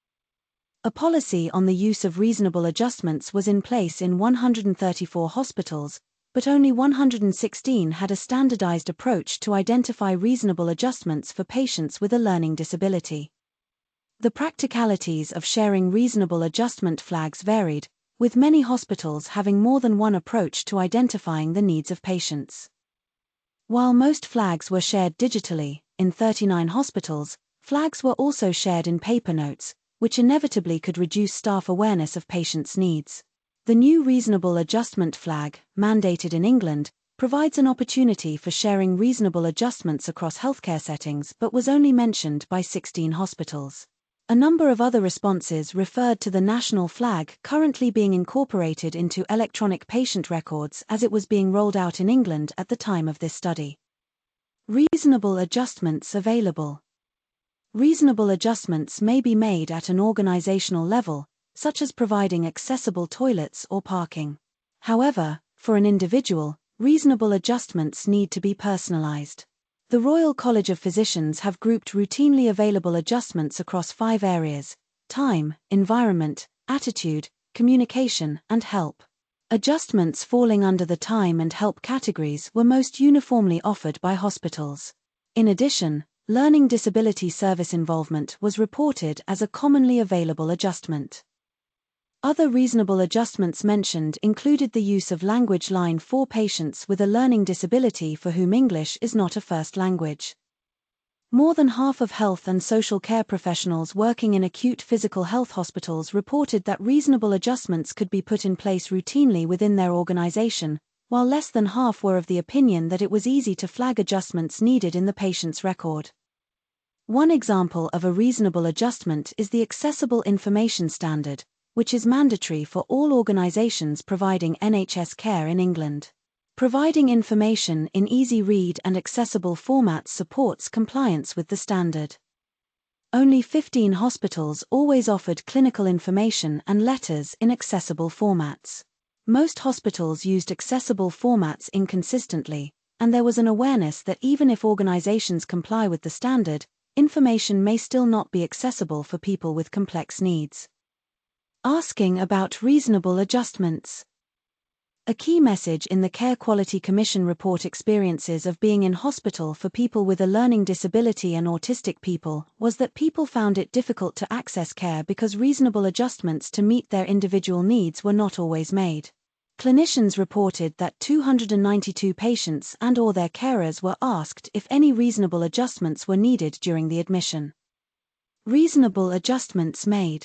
A policy on the use of reasonable adjustments was in place in one hundred thirty-four hospitals, but only one hundred sixteen had a standardized approach to identify reasonable adjustments for patients with a learning disability. The practicalities of sharing reasonable adjustment flags varied, with many hospitals having more than one approach to identifying the needs of patients. While most flags were shared digitally, in thirty-nine hospitals, flags were also shared in paper notes, which inevitably could reduce staff awareness of patients' needs. The new Reasonable Adjustment Flag, mandated in England, provides an opportunity for sharing reasonable adjustments across healthcare settings but was only mentioned by sixteen hospitals. A number of other responses referred to the national flag currently being incorporated into electronic patient records as it was being rolled out in England at the time of this study. Reasonable adjustments available. Reasonable adjustments may be made at an organizational level, such as providing accessible toilets or parking. However, for an individual, reasonable adjustments need to be personalized. The Royal College of Physicians have grouped routinely available adjustments across five areas: time, environment, attitude, communication, and help. Adjustments falling under the time and help categories were most uniformly offered by hospitals. In addition, learning disability service involvement was reported as a commonly available adjustment. Other reasonable adjustments mentioned included the use of language line for patients with a learning disability for whom English is not a first language. More than half of health and social care professionals working in acute physical health hospitals reported that reasonable adjustments could be put in place routinely within their organization, while less than half were of the opinion that it was easy to flag adjustments needed in the patient's record. One example of a reasonable adjustment is the Accessible Information Standard, which is mandatory for all organizations providing N H S care in England. Providing information in easy-read and accessible formats supports compliance with the standard. Only fifteen hospitals always offered clinical information and letters in accessible formats. Most hospitals used accessible formats inconsistently, and there was an awareness that even if organizations comply with the standard, information may still not be accessible for people with complex needs. Asking about reasonable adjustments. A key message in the Care Quality Commission report Experiences of Being in Hospital for People with a Learning Disability and Autistic People was that people found it difficult to access care because reasonable adjustments to meet their individual needs were not always made. Clinicians reported that two hundred ninety-two patients and or their carers were asked if any reasonable adjustments were needed during the admission. Reasonable adjustments made.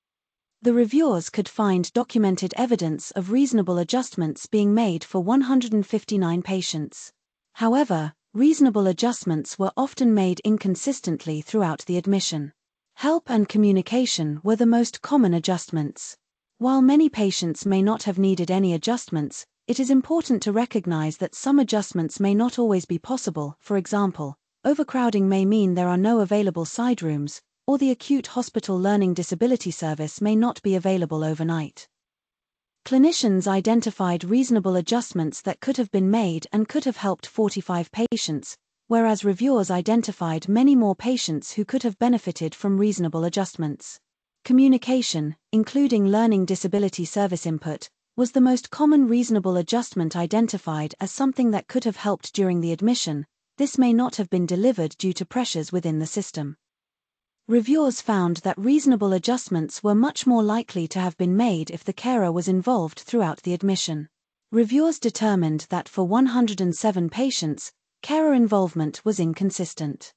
The reviewers could find documented evidence of reasonable adjustments being made for one hundred fifty-nine patients. However, reasonable adjustments were often made inconsistently throughout the admission. Help and communication were the most common adjustments. While many patients may not have needed any adjustments, it is important to recognize that some adjustments may not always be possible. For example, overcrowding may mean there are no available side rooms, or the acute hospital learning disability service may not be available overnight. Clinicians identified reasonable adjustments that could have been made and could have helped forty-five patients, whereas reviewers identified many more patients who could have benefited from reasonable adjustments. Communication, including learning disability service input, was the most common reasonable adjustment identified as something that could have helped during the admission. This may not have been delivered due to pressures within the system. Reviewers found that reasonable adjustments were much more likely to have been made if the carer was involved throughout the admission. Reviewers determined that for one hundred seven patients, carer involvement was inconsistent.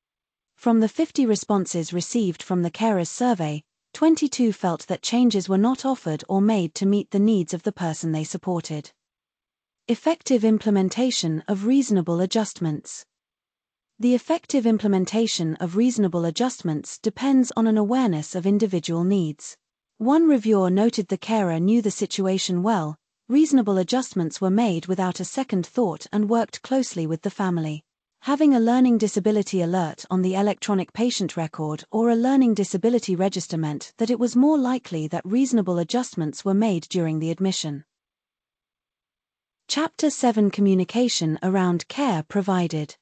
From the fifty responses received from the carers survey, twenty-two felt that changes were not offered or made to meet the needs of the person they supported. Effective implementation of reasonable adjustments. The effective implementation of reasonable adjustments depends on an awareness of individual needs. One reviewer noted the carer knew the situation well, reasonable adjustments were made without a second thought and worked closely with the family. Having a learning disability alert on the electronic patient record or a learning disability register meant that it was more likely that reasonable adjustments were made during the admission. Chapter seven Communication around care provided.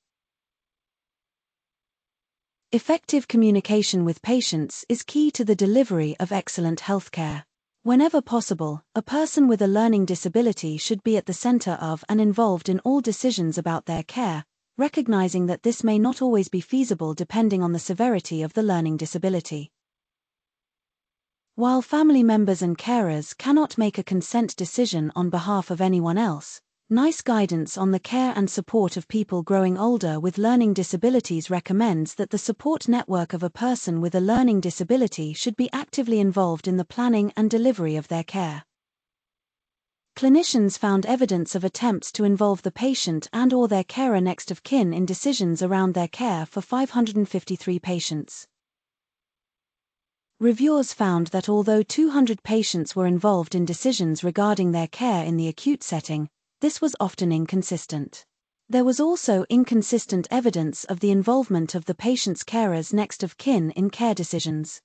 Effective communication with patients is key to the delivery of excellent healthcare. Whenever possible, a person with a learning disability should be at the center of and involved in all decisions about their care, recognizing that this may not always be feasible depending on the severity of the learning disability. While family members and carers cannot make a consent decision on behalf of anyone else, NICE guidance on the care and support of people growing older with learning disabilities recommends that the support network of a person with a learning disability should be actively involved in the planning and delivery of their care. Clinicians found evidence of attempts to involve the patient and or their carer next of kin in decisions around their care for five hundred fifty-three patients. Reviewers found that although two hundred patients were involved in decisions regarding their care in the acute setting, this was often inconsistent. There was also inconsistent evidence of the involvement of the patient's carers next of kin in care decisions.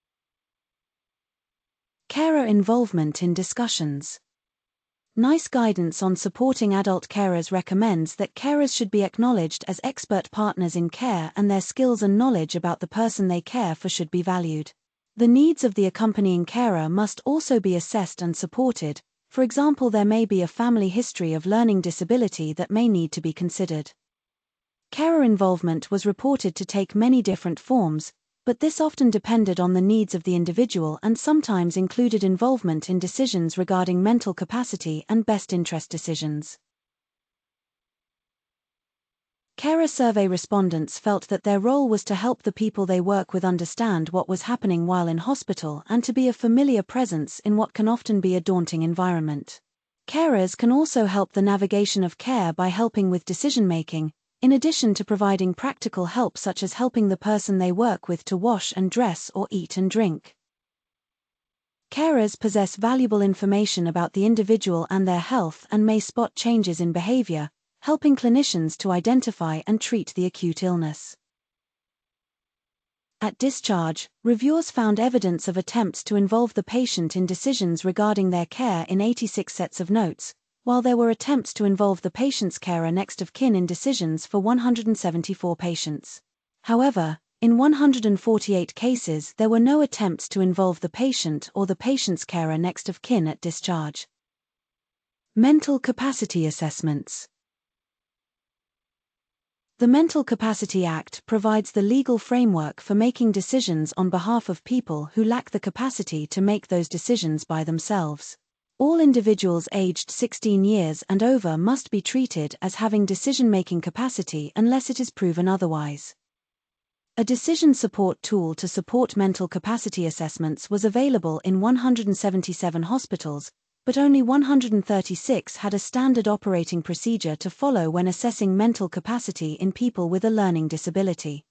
Carer involvement in discussions. NICE guidance on supporting adult carers recommends that carers should be acknowledged as expert partners in care and their skills and knowledge about the person they care for should be valued. The needs of the accompanying carer must also be assessed and supported. For example, there may be a family history of learning disability that may need to be considered. Carer involvement was reported to take many different forms, but this often depended on the needs of the individual and sometimes included involvement in decisions regarding mental capacity and best interest decisions. Carer survey respondents felt that their role was to help the people they work with understand what was happening while in hospital and to be a familiar presence in what can often be a daunting environment. Carers can also help the navigation of care by helping with decision-making, in addition to providing practical help such as helping the person they work with to wash and dress or eat and drink. Carers possess valuable information about the individual and their health and may spot changes in behavior, helping clinicians to identify and treat the acute illness. At discharge, reviewers found evidence of attempts to involve the patient in decisions regarding their care in eighty-six sets of notes, while there were attempts to involve the patient's carer next of kin in decisions for one hundred seventy-four patients. However, in one hundred forty-eight cases there were no attempts to involve the patient or the patient's carer next of kin at discharge. Mental capacity assessments. The Mental Capacity Act provides the legal framework for making decisions on behalf of people who lack the capacity to make those decisions by themselves. All individuals aged sixteen years and over must be treated as having decision-making capacity unless it is proven otherwise. A decision support tool to support mental capacity assessments was available in one hundred seventy-seven hospitals, but only one hundred thirty-six had a standard operating procedure to follow when assessing mental capacity in people with a learning disability.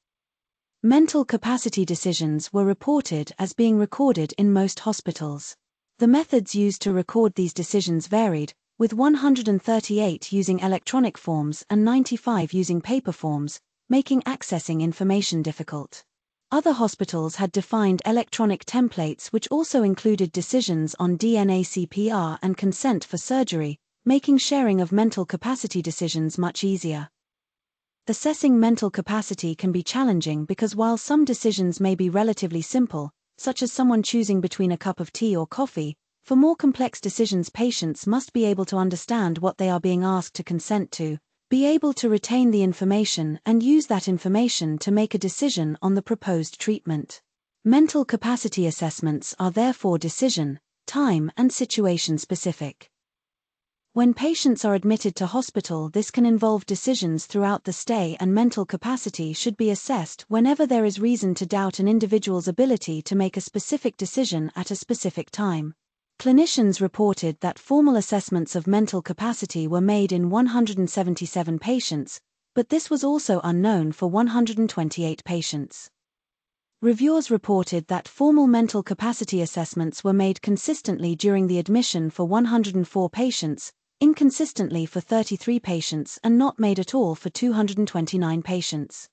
Mental capacity decisions were reported as being recorded in most hospitals. The methods used to record these decisions varied, with one hundred thirty-eight using electronic forms and ninety-five using paper forms, making accessing information difficult. Other hospitals had defined electronic templates which also included decisions on D N A C P R and consent for surgery, making sharing of mental capacity decisions much easier. Assessing mental capacity can be challenging because while some decisions may be relatively simple, such as someone choosing between a cup of tea or coffee, for more complex decisions patients must be able to understand what they are being asked to consent to, be able to retain the information and use that information to make a decision on the proposed treatment. Mental capacity assessments are therefore decision, time and situation specific. When patients are admitted to hospital, this can involve decisions throughout the stay, and mental capacity should be assessed whenever there is reason to doubt an individual's ability to make a specific decision at a specific time. Clinicians reported that formal assessments of mental capacity were made in one hundred seventy-seven patients, but this was also unknown for one hundred twenty-eight patients. Reviewers reported that formal mental capacity assessments were made consistently during the admission for one hundred four patients, inconsistently for thirty-three patients, and not made at all for two hundred twenty-nine patients.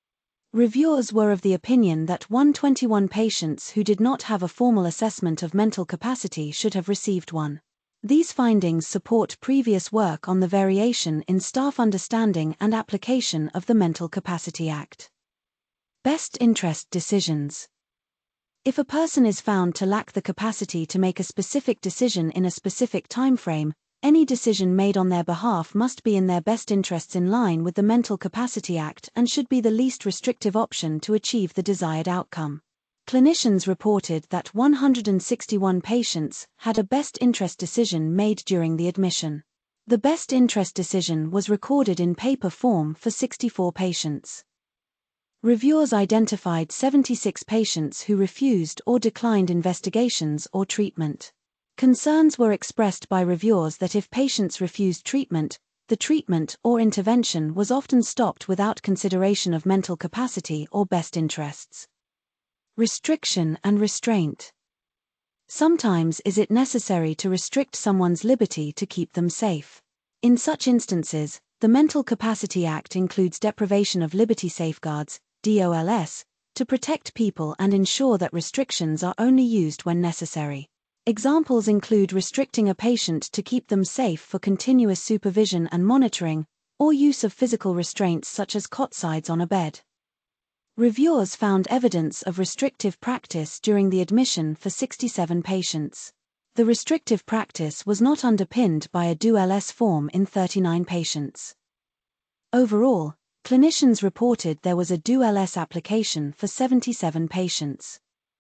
Reviewers were of the opinion that one hundred twenty-one patients who did not have a formal assessment of mental capacity should have received one. These findings support previous work on the variation in staff understanding and application of the Mental Capacity Act. Best interest decisions. If a person is found to lack the capacity to make a specific decision in a specific time frame, any decision made on their behalf must be in their best interests in line with the Mental Capacity Act and should be the least restrictive option to achieve the desired outcome. Clinicians reported that one hundred sixty-one patients had a best interest decision made during the admission. The best interest decision was recorded in paper form for sixty-four patients. Reviewers identified seventy-six patients who refused or declined investigations or treatment. Concerns were expressed by reviewers that if patients refused treatment, the treatment or intervention was often stopped without consideration of mental capacity or best interests. Restriction and restraint. Sometimes is it necessary to restrict someone's liberty to keep them safe. In such instances, the Mental Capacity Act includes deprivation of liberty safeguards, D O L S, to protect people and ensure that restrictions are only used when necessary. Examples include restricting a patient to keep them safe for continuous supervision and monitoring, or use of physical restraints such as cot sides on a bed. Reviewers found evidence of restrictive practice during the admission for sixty-seven patients. The restrictive practice was not underpinned by a D O L S form in thirty-nine patients. Overall, clinicians reported there was a D O L S application for seventy-seven patients.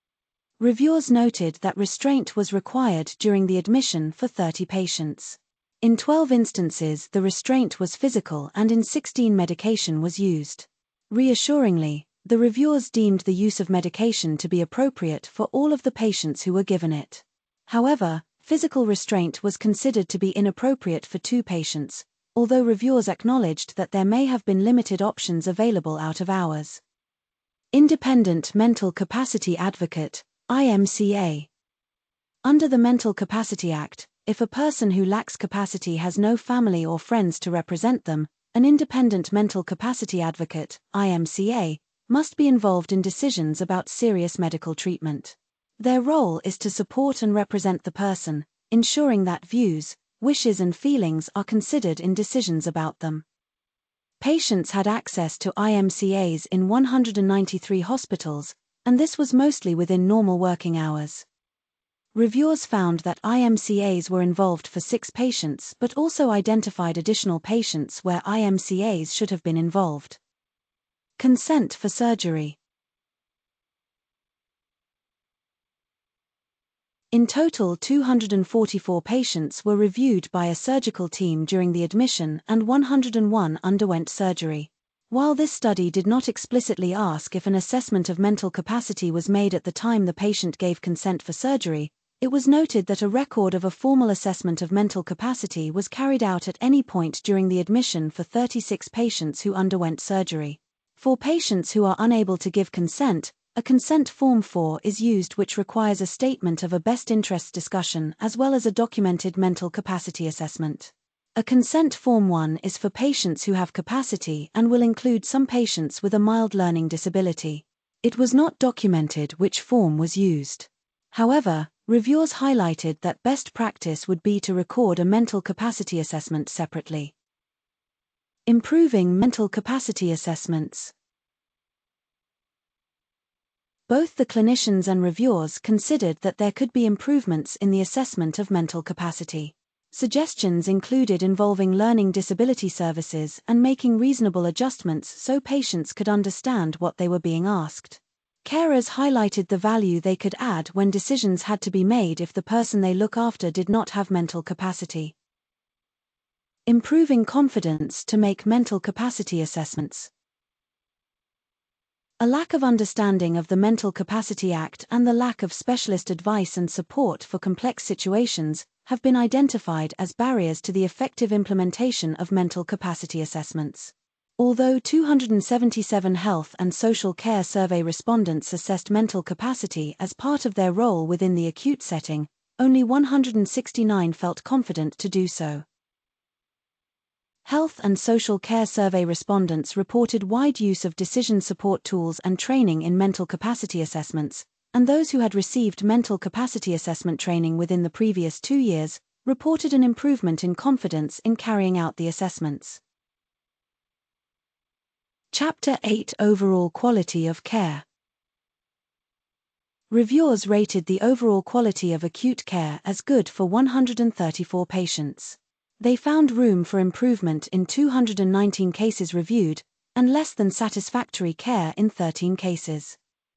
Reviewers noted that restraint was required during the admission for thirty patients. In twelve instances the restraint was physical and in sixteen medication was used. Reassuringly, the reviewers deemed the use of medication to be appropriate for all of the patients who were given it. However, physical restraint was considered to be inappropriate for two patients, although reviewers acknowledged that there may have been limited options available out of hours. Independent Mental Capacity Advocate, I M C A. Under the Mental Capacity Act, if a person who lacks capacity has no family or friends to represent them, an independent mental capacity advocate, I M C A, must be involved in decisions about serious medical treatment. Their role is to support and represent the person, ensuring that views, wishes and feelings are considered in decisions about them. Patients had access to I M C As in one hundred ninety-three hospitals, and this was mostly within normal working hours. Reviewers found that I M C As were involved for six patients but also identified additional patients where I M C As should have been involved. Consent for surgery. In total, two hundred forty-four patients were reviewed by a surgical team during the admission and one hundred one underwent surgery. While this study did not explicitly ask if an assessment of mental capacity was made at the time the patient gave consent for surgery, it was noted that a record of a formal assessment of mental capacity was carried out at any point during the admission for thirty-six patients who underwent surgery. For patients who are unable to give consent, a consent form four is used, which requires a statement of a best interests discussion as well as a documented mental capacity assessment. A consent form one is for patients who have capacity and will include some patients with a mild learning disability. It was not documented which form was used. However, reviewers highlighted that best practice would be to record a mental capacity assessment separately. Improving mental capacity assessments. Both the clinicians and reviewers considered that there could be improvements in the assessment of mental capacity. Suggestions included involving learning disability services and making reasonable adjustments so patients could understand what they were being asked. Carers highlighted the value they could add when decisions had to be made if the person they look after did not have mental capacity. Improving confidence to make mental capacity assessments. A lack of understanding of the Mental Capacity Act and the lack of specialist advice and support for complex situations have been identified as barriers to the effective implementation of mental capacity assessments. Although two hundred seventy-seven health and social care survey respondents assessed mental capacity as part of their role within the acute setting, only one hundred sixty-nine felt confident to do so. Health and social care survey respondents reported wide use of decision support tools and training in mental capacity assessments, and those who had received mental capacity assessment training within the previous two years reported an improvement in confidence in carrying out the assessments. Chapter eight Overall Quality of Care. Reviewers rated the overall quality of acute care as good for one hundred thirty-four patients. They found room for improvement in two hundred nineteen cases reviewed, and less than satisfactory care in thirteen cases.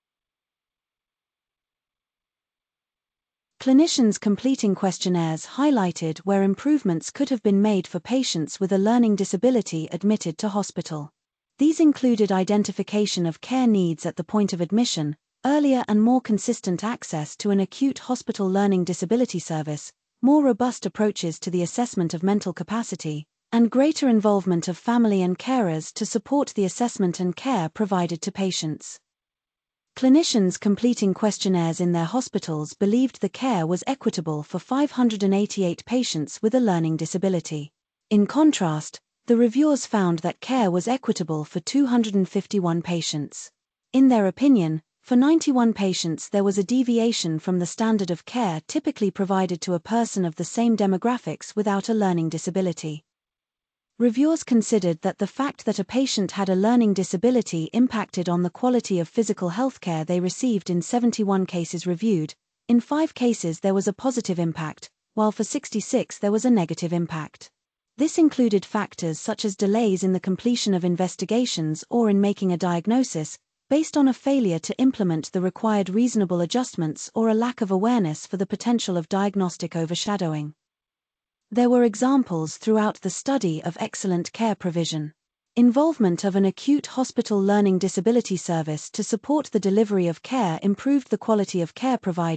Clinicians completing questionnaires highlighted where improvements could have been made for patients with a learning disability admitted to hospital. These included identification of care needs at the point of admission, earlier and more consistent access to an acute hospital learning disability service, more robust approaches to the assessment of mental capacity, and greater involvement of family and carers to support the assessment and care provided to patients. Clinicians completing questionnaires in their hospitals believed the care was equitable for five hundred eighty-eight patients with a learning disability. In contrast, the reviewers found that care was equitable for two hundred fifty-one patients. In their opinion, for ninety-one patients there was a deviation from the standard of care typically provided to a person of the same demographics without a learning disability. Reviewers considered that the fact that a patient had a learning disability impacted on the quality of physical health care they received in seventy-one cases reviewed. In five cases there was a positive impact, while for sixty-six there was a negative impact. This included factors such as delays in the completion of investigations or in making a diagnosis, based on a failure to implement the required reasonable adjustments or a lack of awareness for the potential of diagnostic overshadowing. There were examples throughout the study of excellent care provision. Involvement of an acute hospital learning disability service to support the delivery of care improved the quality of care provided,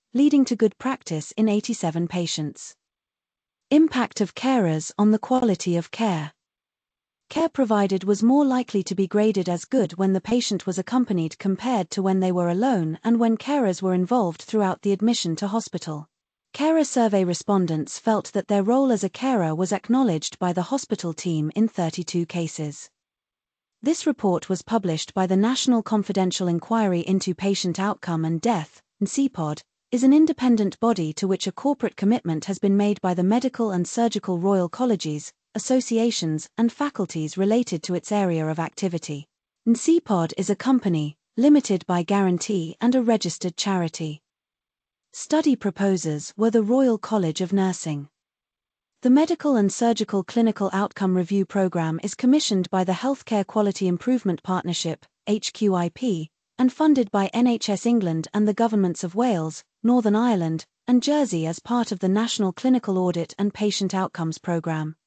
leading to good practice in eighty-seven patients. Impact of carers on the quality of care. Care provided was more likely to be graded as good when the patient was accompanied compared to when they were alone and when carers were involved throughout the admission to hospital. Carer survey respondents felt that their role as a carer was acknowledged by the hospital team in thirty-two cases. This report was published by the National Confidential Inquiry into Patient Outcome and Death, N C I P O D, is an independent body to which a corporate commitment has been made by the medical and surgical royal colleges, associations, and faculties related to its area of activity. N C I P O D is a company, limited by guarantee and a registered charity. Study proposers were the Royal College of Nursing. The Medical and Surgical Clinical Outcome Review Programme is commissioned by the Healthcare Quality Improvement Partnership, H Q I P, and funded by N H S England and the governments of Wales, Northern Ireland, and Jersey as part of the National Clinical Audit and Patient Outcomes Programme.